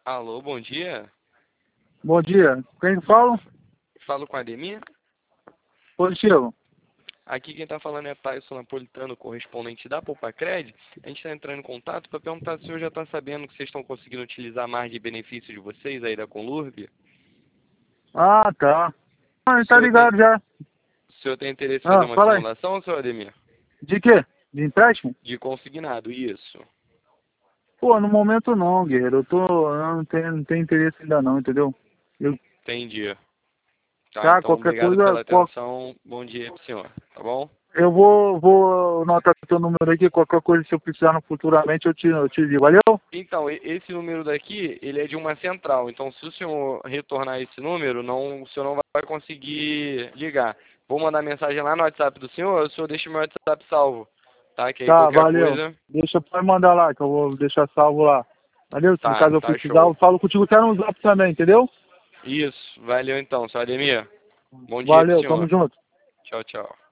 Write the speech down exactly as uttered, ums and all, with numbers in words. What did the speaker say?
Alô, bom dia. Bom dia. Quem fala? Falo com a Ademir. Positivo. Aqui quem está falando é Tyson Napolitano, correspondente da Poupacred. A gente está entrando em contato para perguntar se o senhor já está sabendo que vocês estão conseguindo utilizar mais de benefícios de vocês aí da Conlurb. Ah, tá. Ah, O tá senhor tem, ligado já. o senhor tem interesse em fazer Ah, uma fala aí. simulação, senhor Ademir? De quê? De empréstimo? De consignado, isso. Pô, no momento não, guerreiro. Eu tô. Eu não tenho, não tenho interesse ainda não, entendeu? Eu, Entendi. Tá, tá, então qualquer obrigado coisa. pela Qual, atenção. Bom dia pro senhor, tá bom? eu vou, vou anotar teu número aqui. Qualquer coisa, se eu precisar no futuramente, eu te, eu te digo. Valeu? Então, e- esse número daqui, ele é de uma central. Então, se o senhor retornar esse número, não, o senhor não vai conseguir ligar. Vou mandar mensagem lá no WhatsApp do senhor, o senhor deixa o meu WhatsApp salvo, tá? Que aí Tá, qualquer valeu. coisa, Deixa, pode mandar lá, que eu vou deixar salvo lá. Valeu? Se no tá, caso eu tá precisar, eu show. falo contigo até no zap também, entendeu? Isso, valeu então, senhor Ademir. Bom dia pro Valeu, tamo senhor. junto. Tchau, tchau.